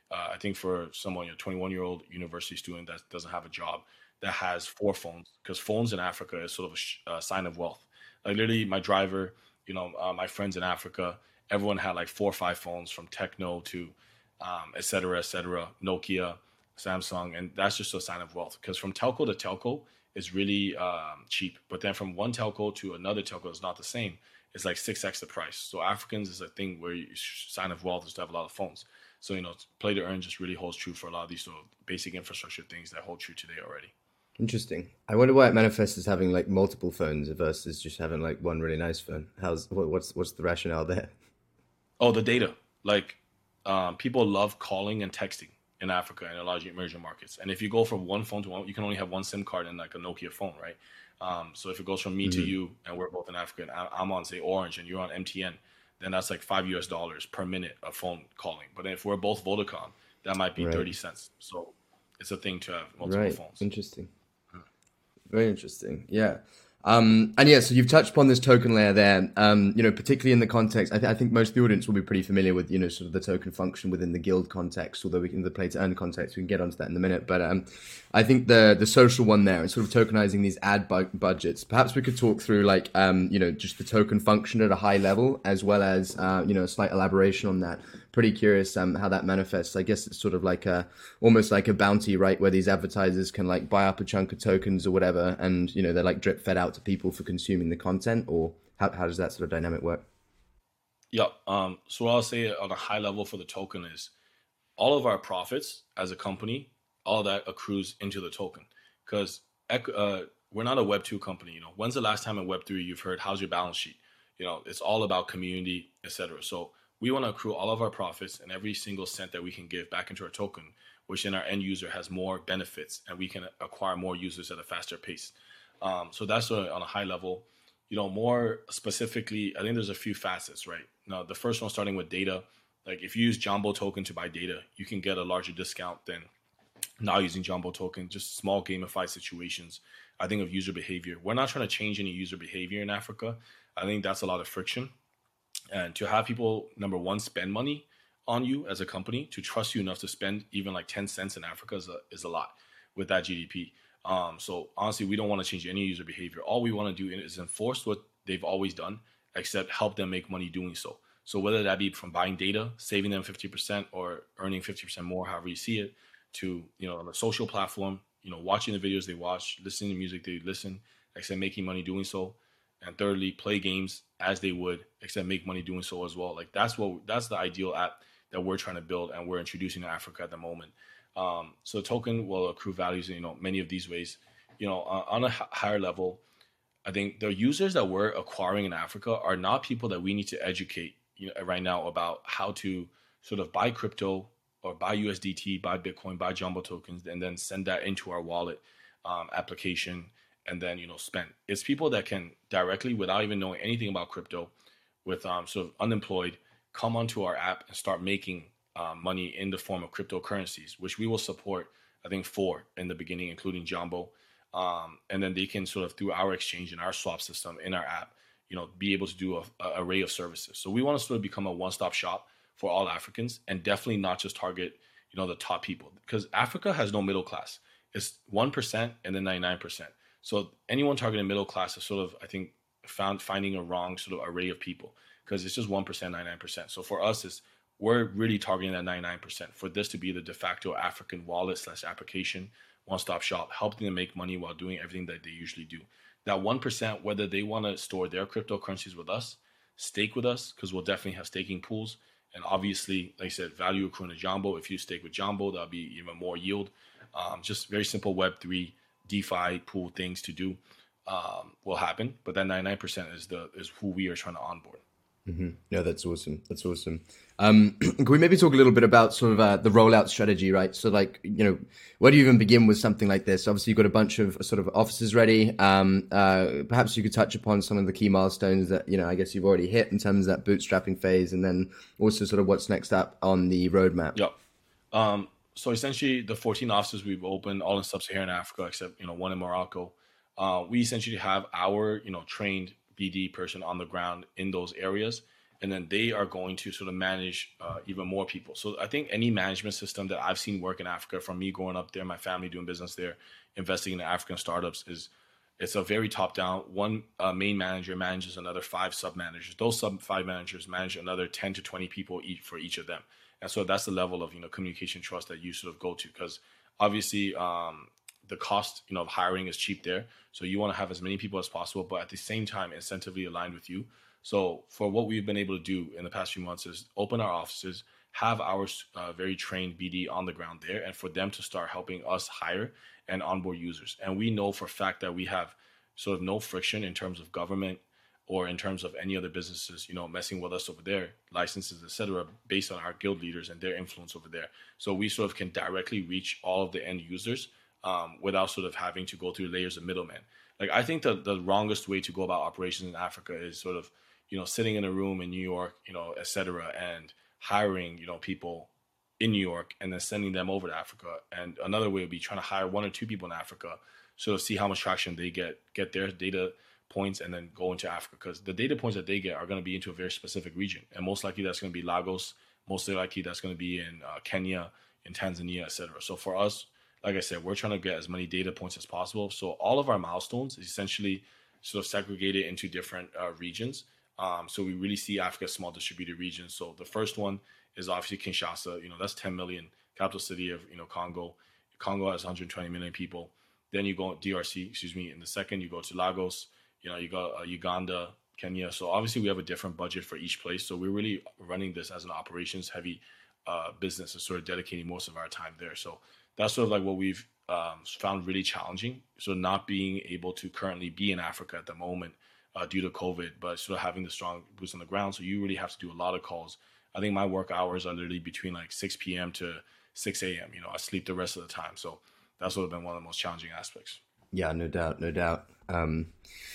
Uh, I think for someone, you know, twenty-one year old university student that doesn't have a job that has four phones, because phones in Africa is sort of a sh- uh, sign of wealth. Like literally, my driver, you know, uh, my friends in Africa, everyone had like four or five phones from Techno to um, et cetera, et cetera, Nokia, Samsung, and that's just a sign of wealth. Because from telco to telco is really um, cheap, but then from one telco to another telco is not the same. It's like six x the price. So Africans is a thing where you, sign of wealth is to have a lot of phones. So you know, play to earn just really holds true for a lot of these sort of basic infrastructure things that hold true today already. Interesting. I wonder why it manifests as having like multiple phones versus just having like one really nice phone. How's what, what's what's the rationale there? Oh, the data. Like um, people love calling and texting in Africa and a lot of emerging markets. And if you go from one phone to one, you can only have one SIM card in like a Nokia phone, right? Um, so if it goes from me to Mm-hmm. you, and we're both in Africa, and I- I'm on say Orange and you're on M T N, then that's like five U S dollars per minute of phone calling. But then if we're both Vodacom, that might be Right. thirty cents. So it's a thing to have multiple Right. phones. Interesting. Very interesting. Yeah. Um, and yeah, so you've touched upon this token layer there, um, you know, particularly in the context, I, th- I think most of the audience will be pretty familiar with, you know, sort of the token function within the guild context, although we can, the play to earn context, we can get onto that in a minute. But um, I think the the social one there and sort of tokenizing these ad bu- budgets, perhaps we could talk through like, um, you know, just the token function at a high level, as well as, uh, you know, a slight elaboration on that. Pretty curious um, how that manifests. I guess it's sort of like a, almost like a bounty, right? Where these advertisers can like buy up a chunk of tokens or whatever, and you know they're like drip fed out to people for consuming the content. Or how how does that sort of dynamic work? Yeah. Um, so what I'll say on a high level for the token is all of our profits as a company, all that accrues into the token, because uh, we're not a Web two company. You know, when's the last time in Web three you've heard how's your balance sheet? You know, it's all about community, et cetera. So we want to accrue all of our profits and every single cent that we can give back into our token, which then our end user has more benefits and we can acquire more users at a faster pace. Um, so that's a, on a high level. You know, more specifically, I think there's a few facets, right? Now, the first one starting with data. Like if you use Jumbo token to buy data, you can get a larger discount than not using Jumbo token. Just small gamified situations. I think of user behavior. We're not trying to change any user behavior in Africa. I think that's a lot of friction. And to have people, number one, spend money on you as a company, to trust you enough to spend even like ten cents in Africa is a, is a lot with that G D P. Um, so honestly, we don't want to change any user behavior. All we want to do is enforce what they've always done, except help them make money doing so. So whether that be from buying data, saving them fifty percent or earning fifty percent more, however you see it, to, you know, on a social platform, you know, watching the videos they watch, listening to music they listen, except making money doing so. And thirdly, play games as they would, except make money doing so as well. Like that's what that's the ideal app that we're trying to build and we're introducing to Africa at the moment. Um, so token will accrue values in, you know, many of these ways. You know, uh, on a h- higher level, I think the users that we're acquiring in Africa are not people that we need to educate, you know, right now about how to sort of buy crypto or buy U S D T, buy Bitcoin, buy Jumbo tokens, and then send that into our wallet um, application and then, you know, spend. It's people that can directly, without even knowing anything about crypto, with um, sort of unemployed, come onto our app and start making uh, money in the form of cryptocurrencies, which we will support, I think, four in the beginning, including Jumbo. Um, and then they can sort of, through our exchange and our swap system in our app, you know, be able to do a, a array of services. So we want to sort of become a one-stop shop for all Africans, and definitely not just target, you know, the top people, because Africa has no middle class. It's one percent and then ninety-nine percent. So anyone targeting middle class is sort of, I think, found finding a wrong sort of array of people, because it's just one percent, ninety-nine percent. So for us, is we're really targeting that ninety-nine percent for this to be the de facto African wallet slash application, one-stop shop, helping them make money while doing everything that they usually do. That one percent, whether they want to store their cryptocurrencies with us, stake with us, because we'll definitely have staking pools. And obviously, like I said, value accruing to Jumbo. If you stake with Jumbo, that'll be even more yield. Um, just very simple Web three DeFi pool things to do um, will happen. But that ninety-nine percent is the is who we are trying to onboard. Mm-hmm. No, that's awesome. That's awesome. Um, can we maybe talk a little bit about sort of uh, the rollout strategy, right? So like, you know, where do you even begin with something like this? Obviously, you've got a bunch of sort of offices ready. Um, uh, perhaps you could touch upon some of the key milestones that, you know, I guess you've already hit in terms of that bootstrapping phase, and then also sort of what's next up on the roadmap. Yep. Um, so essentially, the fourteen offices we've opened, all in sub-Saharan Africa, except, you know, one in Morocco. Uh, we essentially have our, you know, trained B D person on the ground in those areas. and then they are going to sort of manage uh, even more people. So I think any management system that I've seen work in Africa, from me growing up there, my family doing business there, investing in African startups, is it's a very top down. One uh, main manager manages another five sub managers. Those sub five managers manage another ten to twenty people each for each of them. And so that's the level of, you know, communication trust that you sort of go to, because obviously um, the cost, you know, of hiring is cheap there. So you want to have as many people as possible, but at the same time, incentively aligned with you. So for what we've been able to do in the past few months is open our offices, have our uh, very trained B D on the ground there, and for them to start helping us hire and onboard users. And we know for a fact that we have sort of no friction in terms of government or in terms of any other businesses, you know, messing with us over there, licenses, et cetera, based on our guild leaders and their influence over there. So we sort of can directly reach all of the end users um, without sort of having to go through layers of middlemen. Like, I think the, the wrongest way to go about operations in Africa is sort of, you know, sitting in a room in New York, you know, et cetera, and hiring, you know, people in New York and then sending them over to Africa. And another way would be trying to hire one or two people in Africa, sort of see how much traction they get, get their data points, and then go into Africa, because the data points that they get are going to be into a very specific region. And most likely that's going to be Lagos. Most likely that's going to be in uh, Kenya, in Tanzania, et cetera. So for us, like I said, we're trying to get as many data points as possible. So all of our milestones is essentially sort of segregated into different uh, regions. Um, so we really see Africa as small distributed regions. So the first one is obviously Kinshasa. You know, that's ten million, capital city of, you know, Congo. Congo has one hundred twenty million people. Then you go D R C, excuse me. In the second, you go to Lagos. You know, you go uh, Uganda, Kenya. So obviously we have a different budget for each place. So we're really running this as an operations heavy uh, business and sort of dedicating most of our time there. So that's sort of like what we've um, found really challenging. So not being able to currently be in Africa at the moment uh, due to COVID, but sort of having the strong boots on the ground. So you really have to do a lot of calls. I think my work hours are literally between like six p.m. to six a.m. You know, I sleep the rest of the time. So that's sort of been one of the most challenging aspects. Yeah, no doubt, no doubt. Um,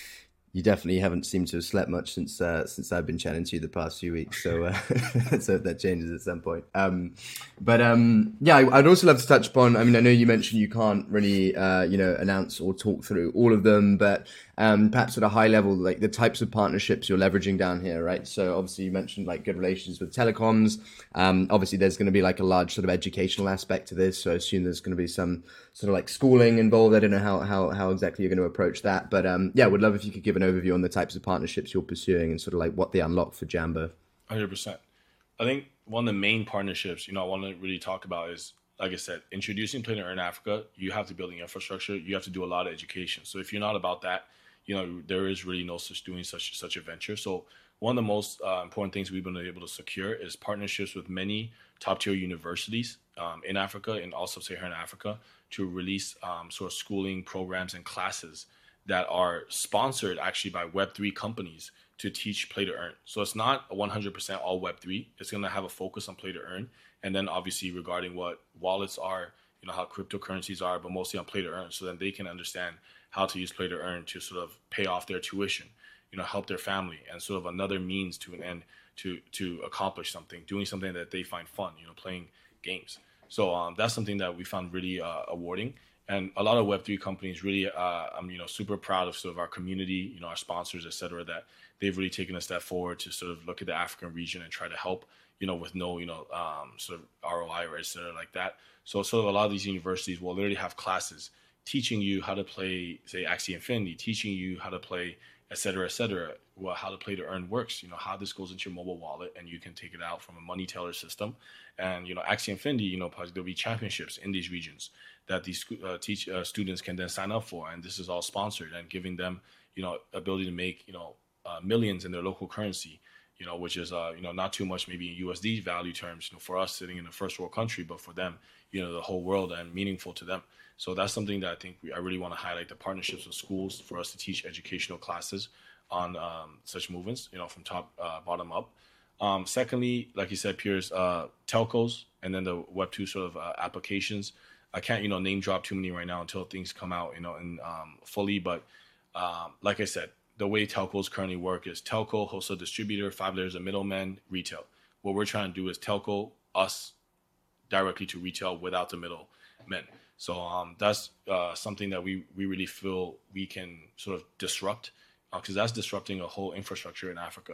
you definitely haven't seemed to have slept much since uh, since I've been chatting to you the past few weeks. So uh, let's hope that changes at some point. Um, but um, yeah, I, I'd also love to touch upon. I mean, I know you mentioned you can't really, uh, you know, announce or talk through all of them, but um, perhaps at a high level, like the types of partnerships you're leveraging down here, right? So obviously you mentioned like good relations with telecoms. Um, obviously there's going to be like a large sort of educational aspect to this. So I assume there's going to be some sort of like schooling involved. I don't know how how how exactly you're going to approach that, but um, yeah, would love if you could give an overview on the types of partnerships you're pursuing and sort of like what they unlock for Jambo. one hundred percent. I think one of the main partnerships, you know, I want to really talk about is, like I said, introducing Play to Earn Africa. You have to build the infrastructure. You have to do a lot of education. So if you're not about that, you know, there is really no such doing such such a venture. So one of the most uh, important things we've been able to secure is partnerships with many top tier universities um, in Africa and also Sub-Saharan Africa to release um, sort of schooling programs and classes that are sponsored actually by Web three companies to teach Play to Earn. So it's not one hundred percent all Web three. It's going to have a focus on Play to Earn. And then obviously regarding what wallets are, you know, how cryptocurrencies are, but mostly on Play to Earn, so then they can understand how to use Play to Earn to sort of pay off their tuition, you know, help their family, and sort of another means to an end to to accomplish something, doing something that they find fun, you know, playing games. So um, that's something that we found really uh, awarding. And a lot of Web three companies really, uh, I'm you know super proud of sort of our community, you know, our sponsors, et cetera, that they've really taken a step forward to sort of look at the African region and try to help, you know, with no, you know, um, sort of R O I or et cetera like that. So sort of a lot of these universities will literally have classes teaching you how to play, say, Axie Infinity, teaching you how to play, et cetera, et cetera, well, how to Play to Earn works, you know, how this goes into your mobile wallet and you can take it out from a money teller system. And, you know, Axie Infinity, you know, there'll be championships in these regions that these uh, teach uh, students can then sign up for. And this is all sponsored and giving them, you know, ability to make, you know, uh, millions in their local currency, you know, which is, uh, you know, not too much maybe in U S D value terms, you know, for us sitting in a first world country, but for them, you know, the whole world and meaningful to them. So that's something that I think we, I really want to highlight, the partnerships with schools for us to teach educational classes on um, such movements, you know, from top, uh, bottom up. Um, secondly, like you said, Piers, uh, telcos, and then the Web two sort of uh, applications. I can't, you know, name drop too many right now until things come out, you know, and um, fully. But um, like I said, the way telcos currently work is telco, wholesale distributor, five layers of middlemen, retail. What we're trying to do is telco us directly to retail without the middlemen. So um, that's uh, something that we, we really feel we can sort of disrupt, because uh, that's disrupting a whole infrastructure in Africa.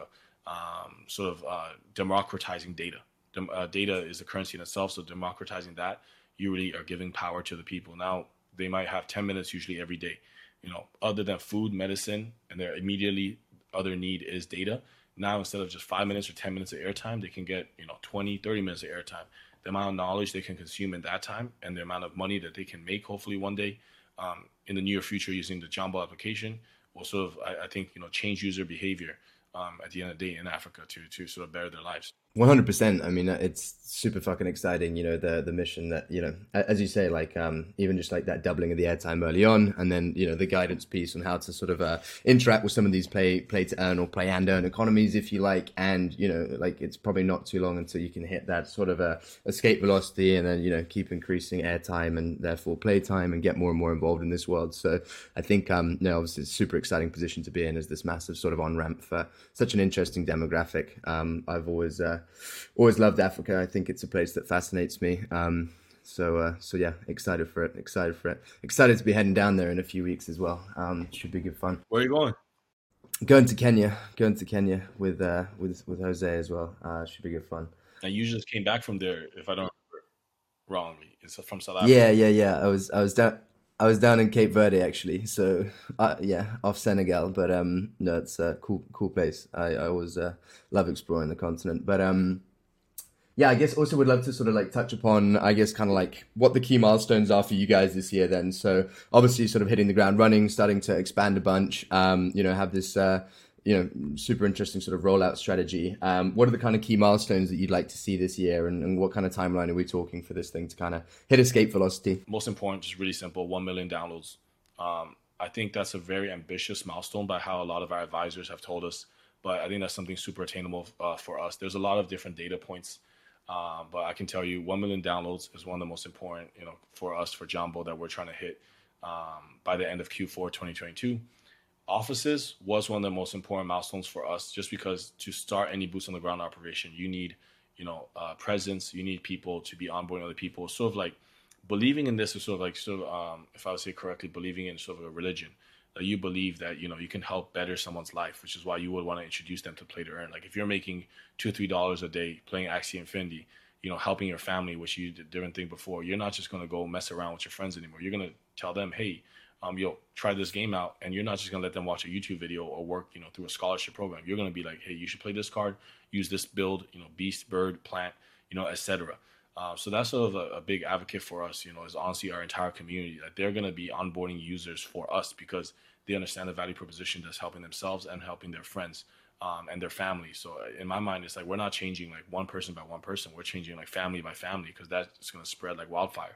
um, sort of uh, democratizing data. Dem- uh, data is the currency in itself, so democratizing that, you really are giving power to the people. Now, they might have ten minutes usually every day, you know, other than food, medicine, and their immediately other need is data. Now, instead of just five minutes or ten minutes of airtime, they can get, you know, twenty, thirty minutes of airtime. The amount of knowledge they can consume in that time and the amount of money that they can make, hopefully one day, um, in the near future using the Jambo application will sort of, I, I think, you know, change user behavior um, at the end of the day in Africa to, to sort of better their lives. one hundred percent. I mean, it's super fucking exciting, you know, the the mission that, you know, as you say, like, um, even just like that doubling of the airtime early on, and then, you know, the guidance piece on how to sort of uh, interact with some of these play play to earn or play and earn economies, if you like. And, you know, like, it's probably not too long until you can hit that sort of a escape velocity and then, you know, keep increasing airtime and therefore play time and get more and more involved in this world. So I think, um, you know, obviously it's a super exciting position to be in as this massive sort of on-ramp for such an interesting demographic. Um, I've always... Uh, Always loved Africa. I think it's a place that fascinates me. Um, so, uh, so yeah, excited for it. Excited for it. Excited to be heading down there in a few weeks as well. Um, should be good fun. Where are you going? Going to Kenya. Going to Kenya with uh, with with Jose as well. Uh, should be good fun. And you just came back from there, if I don't remember wrongly. It's from South Africa. Yeah, yeah, yeah. I was I was down. I was down in Cape Verde actually, so uh, yeah, off Senegal. But um, no, it's a cool, cool place. I, I always uh, love exploring the continent. But um, yeah, I guess also would love to sort of like touch upon, I guess, kind of like what the key milestones are for you guys this year then. So obviously sort of hitting the ground running, starting to expand a bunch, um, you know, have this, uh, you know, super interesting sort of rollout strategy. Um, what are the kind of key milestones that you'd like to see this year, and, and what kind of timeline are we talking for this thing to kind of hit escape velocity? Most important, just really simple, one million downloads. Um, I think that's a very ambitious milestone by how a lot of our advisors have told us, but I think that's something super attainable uh, for us. There's a lot of different data points. Um, but I can tell you one million downloads is one of the most important, you know, for us, for Jambo, that we're trying to hit um, by the end of Q four twenty twenty-two. Offices was one of the most important milestones for us, just because to start any boots on the ground operation, you need, you know, uh, presence. You need people to be onboarding other people. Sort of like believing in this is sort of like, sort of, um, if I would say correctly, believing in sort of a religion. That you believe that, you know, you can help better someone's life, which is why you would want to introduce them to play to earn. Like if you're making two, three dollars a day playing Axie Infinity, you know, helping your family, which you did different thing before, you're not just going to go mess around with your friends anymore. You're going to tell them, hey, um, yo, try this game out, and you're not just going to let them watch a YouTube video or work, you know, through a scholarship program. You're going to be like, hey, you should play this card, use this build, you know, beast, bird, plant, you know, et cetera. Uh, so that's sort of a, a big advocate for us, you know, is honestly our entire community, that they're going to be onboarding users for us because they understand the value proposition that's helping themselves and helping their friends um, and their family. So in my mind, it's like we're not changing like one person by one person. We're changing like family by family, because that's going to spread like wildfire.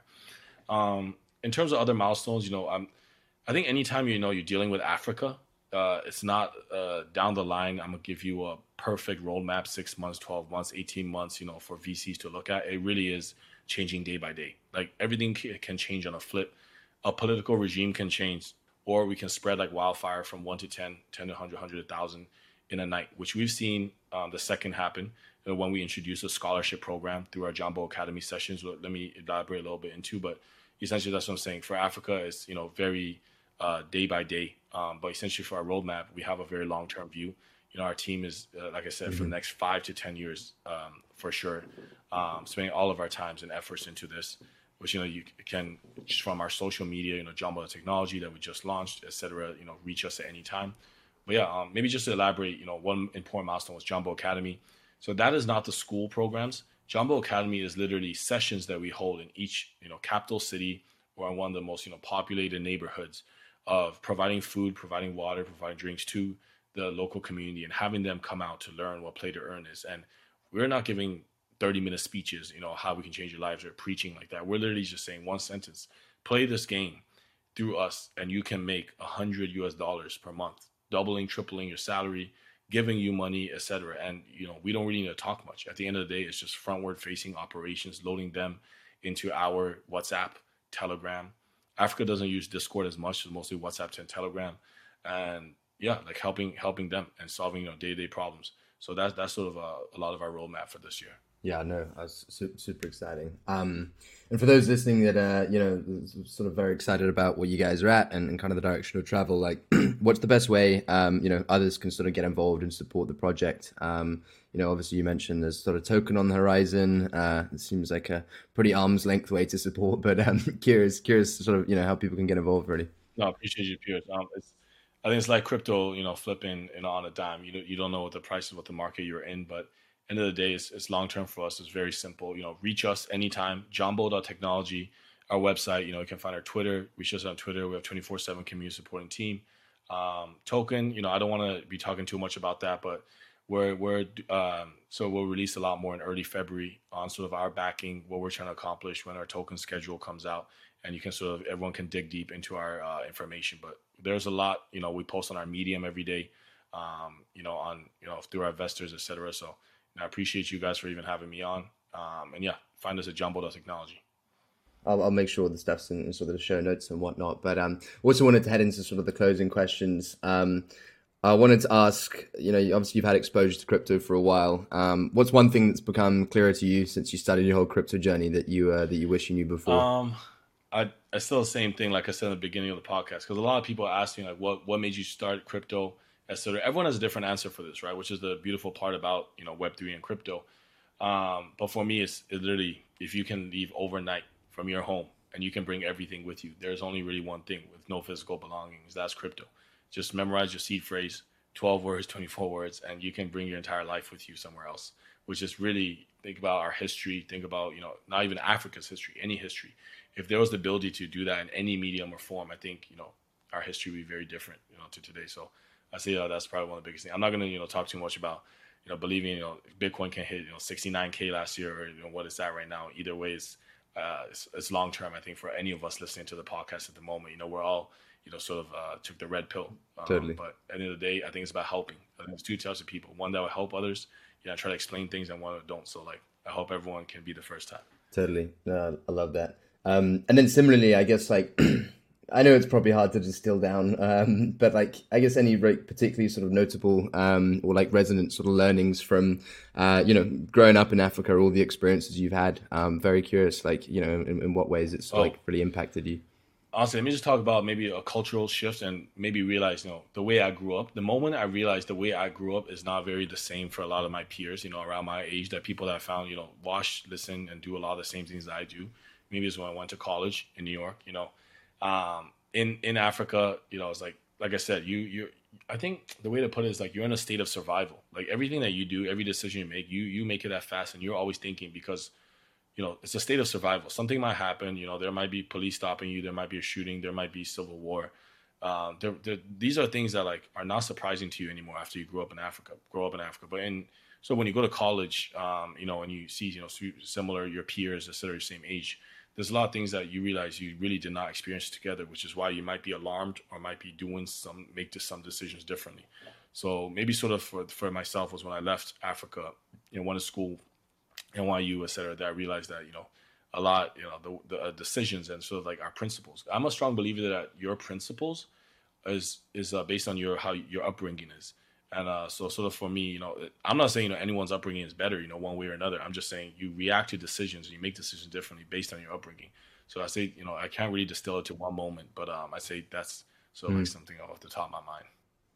Um, in terms of other milestones, you know, I'm, I think anytime, you know, you're dealing with Africa, uh, it's not uh, down the line, I'm going to give you a perfect roadmap, six months, twelve months, eighteen months, you know, for V Cs to look at. It really is changing day by day. Like everything can change on a flip. A political regime can change, or we can spread like wildfire from one to ten, ten to one hundred, one hundred to one thousand in a night, which we've seen um, the second happen you know, when we introduced a scholarship program through our Jambo Academy sessions. Let me elaborate a little bit into, but essentially that's what I'm saying. For Africa, it's, you know, very uh, day by day. Um, but essentially for our roadmap, we have a very long-term view. You know, our team is, uh, like I said, mm-hmm. for the next five to ten years, um, for sure, um, spending all of our times and efforts into this, which, you know, you can, just from our social media, you know, Jambo Technology that we just launched, et cetera, you know, reach us at any time. But yeah, um, maybe just to elaborate, you know, one important milestone was Jambo Academy. So that is not the school programs. Jambo Academy is literally sessions that we hold in each, you know, capital city or in one of the most, you know, populated neighborhoods, of providing food, providing water, providing drinks to the local community and having them come out to learn what play to earn is. And we're not giving thirty minute speeches, you know, how we can change your lives, or preaching like that. We're literally just saying one sentence: play this game through us and you can make a hundred U S dollars per month, doubling, tripling your salary, giving you money, et cetera. And, you know, we don't really need to talk much. At the end of the day, it's just frontward facing operations, loading them into our WhatsApp, Telegram. Africa doesn't use Discord as much, it's mostly WhatsApp and Telegram. And yeah, like helping helping them and solving, you know, day-to-day problems. So that's that's sort of a, a lot of our roadmap for this year. Yeah, no, that's super, super exciting. Um, and for those listening that are, you know, sort of very excited about what you guys are at and, and kind of the direction of travel, like, what's the best way, um, you know, others can sort of get involved and support the project? Um, you know, obviously you mentioned there's sort of token on the horizon. Uh, it seems like a pretty arm's length way to support, but um, curious, curious, sort of, you know, how people can get involved, really. No, I appreciate you, Piers. Um, it's, I think it's like crypto, you know, flipping, you know, on a dime. You don't, you don't know what the price is, what the market you're in, but end of the day, it's, it's long term for us. It's very simple. You know, reach us anytime. Jumbo Technology, our website. You know, you can find our Twitter. Reach us on Twitter. We have twenty-four seven community supporting team. Um, token. You know, I don't want to be talking too much about that, but we're we're um, so we'll release a lot more in early February on sort of our backing, what we're trying to accomplish when our token schedule comes out, and you can sort of everyone can dig deep into our uh, information. But there's a lot, you know, we post on our Medium every day, um, you know, on you know through our investors, et cetera. So you know, I appreciate you guys for even having me on. Um, and yeah, find us at Jumbo Technology. I'll, I'll make sure the stuff's in, in sort of the show notes and whatnot. But um, also wanted to head into sort of the closing questions. Um, I wanted to ask, you know, obviously you've had exposure to crypto for a while. Um, what's one thing that's become clearer to you since you started your whole crypto journey that you uh, that you wish you knew before? Um, I, I still the same thing, like I said in the beginning of the podcast, because a lot of people ask me like, what what made you start crypto, et cetera. Everyone has a different answer for this, right? Which is the beautiful part about you know Web three and crypto. Um, but for me, it's, it's literally if you can leave overnight from your home and you can bring everything with you, there's only really one thing with no physical belongings. That's crypto. Just memorize your seed phrase, twelve words, twenty-four words, and you can bring your entire life with you somewhere else. Which is really think about our history, think about, you know, not even Africa's history, any history. If there was the ability to do that in any medium or form, I think, you know, our history would be very different, you know, to today. So I say uh, that's probably one of the biggest things. I'm not going to, you know, talk too much about, you know, believing, you know, Bitcoin can hit, you know, sixty-nine K last year or, you know, what it's at right now. Either way, it's, uh, it's, it's long term, I think, for any of us listening to the podcast at the moment. You know, we're all, you know, sort of uh, took the red pill. Um, Totally. But at the end of the day, I think it's about helping. I think there's two types of people. One that will help others, you know, try to explain things, and one that don't. So, like, I hope everyone can be the first time. Totally. No, I love that. Um, and then similarly, I guess like I know it's probably hard to distill down, um, but like I guess any like, particularly sort of notable um, or like resonant sort of learnings from uh, you know growing up in Africa, all the experiences you've had. Um, very curious, like you know, in, in what ways it's oh. like really impacted you. Honestly, let me just talk about maybe a cultural shift and maybe realize, you know, the way I grew up. The moment I realized the way I grew up is not very the same for a lot of my peers, you know, around my age, that people that I found, you know, watch, listen, and do a lot of the same things that I do. Maybe it's when I went to college in New York, you know. Um, in, in Africa, you know, it's like, like I said, you, you, I think the way to put it is like you're in a state of survival. Like everything that you do, every decision you make, you, you make it that fast, and you're always thinking because you know, it's a state of survival. Something might happen. You know, there might be police stopping you. There might be a shooting. There might be civil war. Um, there, there, these are things that like are not surprising to you anymore after you grew up in Africa. Grow up in Africa, but in so when you go to college, um, you know, and you see, you know, similar your peers, et cetera, your same age, there's a lot of things that you realize you really did not experience together, which is why you might be alarmed or might be doing some make just some decisions differently. So maybe sort of for for myself was when I left Africa, you know, went to school. N Y U, et cetera, that I realized that, you know, a lot, you know, the, the uh, decisions and sort of like our principles. I'm a strong believer that your principles is is uh, based on your how your upbringing is. And uh, so sort of for me, you know, I'm not saying, you know, anyone's upbringing is better, you know, one way or another. I'm just saying you react to decisions and you make decisions differently based on your upbringing. So I say, you know, I can't really distill it to one moment, but um, I say that's sort of mm. like something off the top of my mind.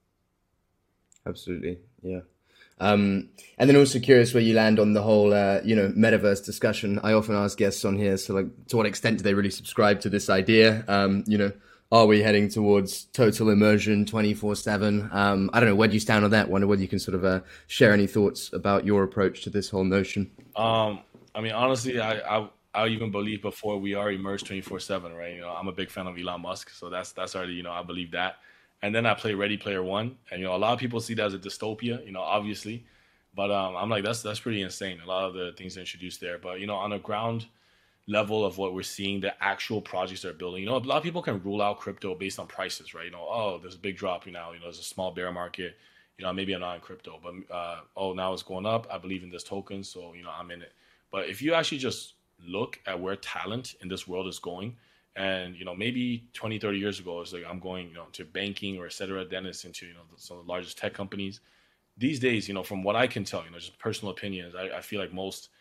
Absolutely. Yeah. Um, and then also curious where you land on the whole, uh, you know, metaverse discussion. I often ask guests on here, so like, to what extent do they really subscribe to this idea? Um, you know, are we heading towards total immersion twenty-four seven? Um, I don't know, where do you stand on that? Wonder whether you can sort of uh, share any thoughts about your approach to this whole notion. Um, I mean, honestly, I, I, I even believe before we are immersed twenty-four seven, right? You know, I'm a big fan of Elon Musk, so that's, that's already, you know, I believe that. And then I play Ready Player One, and you know a lot of people see that as a dystopia, you know, obviously, but um, I'm like that's that's pretty insane. A lot of the things introduced there, but you know, on a ground level of what we're seeing, the actual projects they're building, you know, a lot of people can rule out crypto based on prices, right? You know, oh, there's a big drop, you know, you know, there's a small bear market, you know, maybe I'm not in crypto, but uh, oh, now it's going up. I believe in this token, so you know, I'm in it. But if you actually just look at where talent in this world is going. And, you know, maybe twenty, thirty years ago, it's like I'm going, you know, to banking or et cetera. Then it's into, you know, some of the largest tech companies. These days, you know, from what I can tell, you know, just personal opinions, I, I feel like most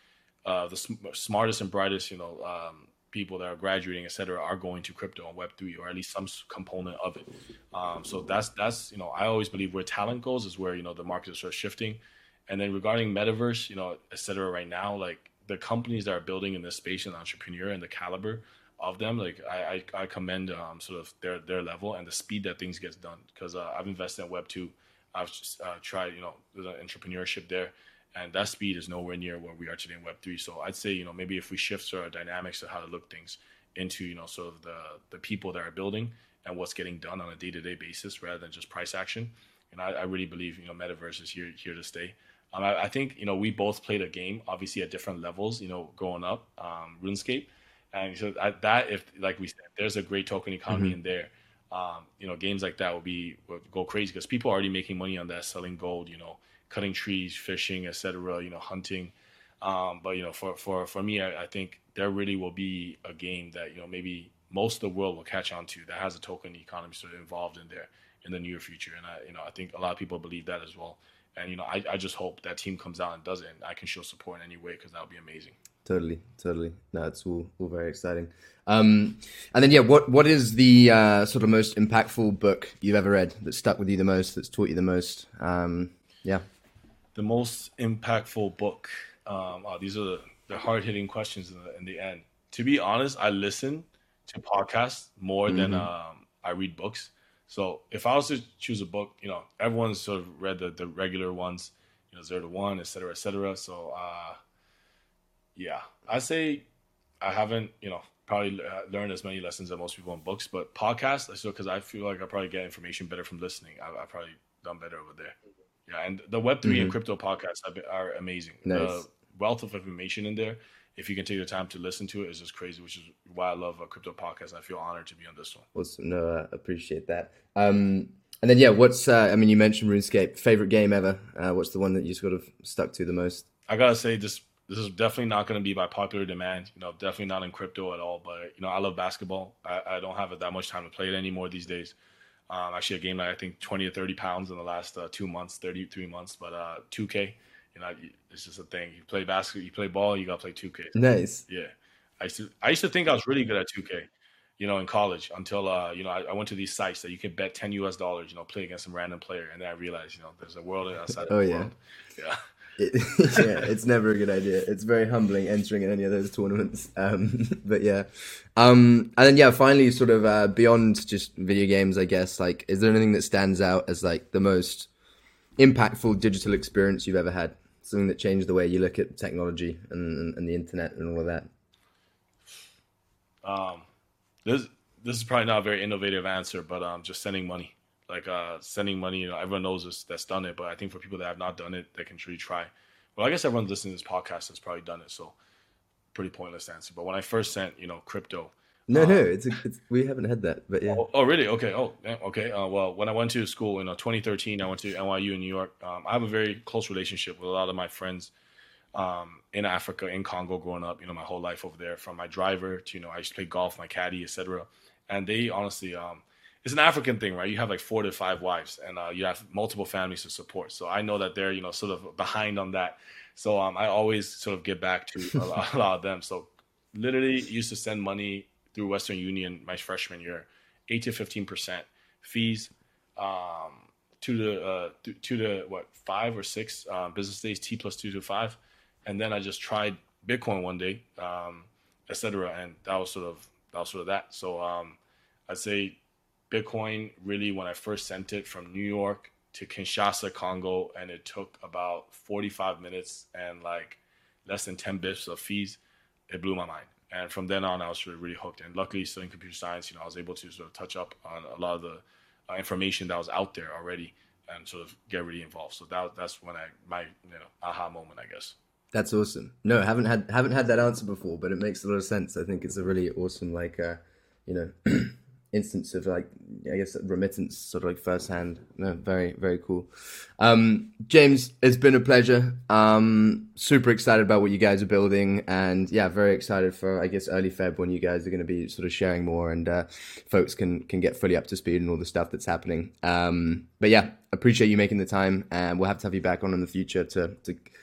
uh, the sm- smartest and brightest, you know, um, people that are graduating, et cetera, are going to crypto and Web three, or at least some component of it. Um, so that's that's you know, I always believe where talent goes is where, you know, the market is sort of shifting. And then regarding metaverse, you know, et cetera, right now, like the companies that are building in this space and entrepreneur and the caliber of them, like I I, I commend um, sort of their their level and the speed that things gets done, because uh, I've invested in Web two, I've just, uh, tried, you know, the entrepreneurship there. And that speed is nowhere near where we are today in Web three. So I'd say, you know, maybe if we shift sort of dynamics of how to look things into, you know, sort of the the people that are building and what's getting done on a day-to-day basis rather than just price action. And I, I really believe, you know, metaverse is here here to stay. Um, I, I think, you know, we both played a game, obviously at different levels, you know, growing up, um, RuneScape. And so I, that, if, like we said, there's a great token economy Mm-hmm. in there. Um, you know, games like that will be will go crazy because people are already making money on that, selling gold, you know, cutting trees, fishing, et cetera, you know, hunting. Um, but, you know, for, for, for me, I, I think there really will be a game that, you know, maybe most of the world will catch on to that has a token economy sort of involved in there in the near future. And I, you know, I think a lot of people believe that as well. And, you know, I, I just hope that team comes out and does it and I can show support in any way, because that would be amazing. Totally, totally. No, it's all, all very exciting. Um, and then, yeah, what, what is the uh, sort of most impactful book you've ever read that stuck with you the most, that's taught you the most? Um, yeah. The most impactful book. Um, oh, these are the, the hard hitting questions in the, in the end. To be honest, I listen to podcasts more than Mm-hmm. um, I read books. So if I was to choose a book, you know, everyone's sort of read the, the regular ones, you know, Zero to One, et cetera, et cetera. So, uh, yeah, I say I haven't, you know, probably uh, learned as many lessons as most people in books, but podcasts, so because I feel like I probably get information better from listening. I, I probably done better over there. Yeah, and the Web three and Mm-hmm. crypto podcasts have been, are amazing. The Nice. wealth of information in there, if you can take the time to listen to it, is just crazy, which is why I love a crypto podcast. I feel honored to be on this one. Awesome. No, I appreciate that. Um, and then, yeah, what's, uh, I mean, you mentioned RuneScape. Favorite game ever? Uh, what's the one that you sort of stuck to the most? I gotta say, this this is definitely not going to be by popular demand. You know, definitely not in crypto at all. But you know, I love basketball. I, I don't have that much time to play it anymore these days. Um, actually, a game that I think twenty or thirty pounds in the last uh, two months, thirty-three months. But uh, two K, you know, it's just a thing. You play basketball, you play ball, you got to play two K. Nice. Yeah. I used to, I used to think I was really good at two K, you know, in college until, uh, you know, I, I went to these sites that you can bet ten U S dollars, you know, play against some random player. And then I realized, you know, there's a world outside of Oh, the yeah. world. Yeah. It, yeah, it's never a good idea. It's very humbling entering in any of those tournaments. Um, but yeah. Um, and then, yeah, finally, sort of uh, beyond just video games, I guess, like, is there anything that stands out as like the most impactful digital experience you've ever had? Something that changed the way you look at technology and, and, and the internet and all of that? Um, this, this is probably not a very innovative answer, but um, just sending money. Like uh, sending money, you know, everyone knows this, that's done it. But I think for people that have not done it, they can truly try. Well, I guess everyone listening to this podcast has probably done it. So pretty pointless answer. But when I first sent, you know, crypto. No, um, no, it's, a, it's we haven't had that, but yeah. Oh, oh really? Okay. Oh, yeah, okay. Uh, well, when I went to school in uh, twenty thirteen, I went to N Y U in New York. Um, I have a very close relationship with a lot of my friends um, in Africa, in Congo, growing up. You know, my whole life over there, from my driver to, you know, I used to play golf, my caddy, et cetera. And they honestly, um, it's an African thing, right? You have like four to five wives, and uh, you have multiple families to support. So I know that they're, you know, sort of behind on that. So um, I always sort of give back to a lot, a lot of them. So literally used to send money through Western Union my freshman year, eight to fifteen percent fees, um, two to uh, th- two to what five or six um, business days, T plus two to five, and then I just tried Bitcoin one day, um, et cetera, and that was sort of that was sort of that. So um, I'd say Bitcoin really, when I first sent it from New York to Kinshasa, Congo, and it took about forty-five minutes and like less than ten bips of fees, it blew my mind. And from then on, I was really, really hooked. And luckily, studying computer science, you know, I was able to sort of touch up on a lot of the uh, information that was out there already and sort of get really involved. So that that's when I my you know aha moment, I guess. That's awesome. No, haven't had haven't had that answer before, but it makes a lot of sense. I think it's a really awesome, like, uh, you know, instance of like, I guess, remittance, sort of like firsthand. No, very very cool. Um, James, it's been a pleasure. Um, super excited about what you guys are building, and yeah, very excited for, I guess, early Feb when you guys are going to be sort of sharing more, and uh, folks can can get fully up to speed and all the stuff that's happening. Um, but yeah, appreciate you making the time, and we'll have to have you back on in the future to to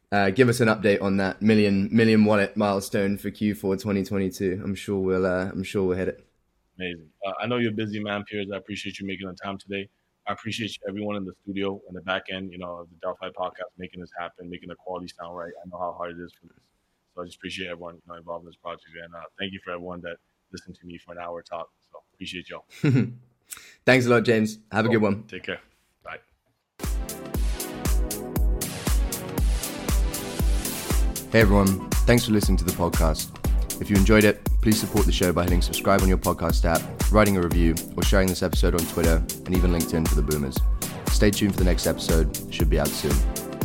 uh, give us an update on that million million wallet milestone for Q four twenty twenty-two. I'm sure we'll uh, I'm sure we'll hit it. Amazing. Uh, I know you're a busy man, Piers. I appreciate you making the time today. I appreciate everyone in the studio and the back end, you know, of the Delphi podcast, making this happen, making the quality sound right. I know how hard it is for this. So I just appreciate everyone, you know, involved in this project. And uh, thank you for everyone that listened to me for an hour talk. So appreciate y'all. Thanks a lot, James. Have a cool. good one. Take care. Bye. Hey everyone, thanks for listening to the podcast. If you enjoyed it, please support the show by hitting subscribe on your podcast app, writing a review, or sharing this episode on Twitter and even LinkedIn for the boomers. Stay tuned for the next episode. It should be out soon.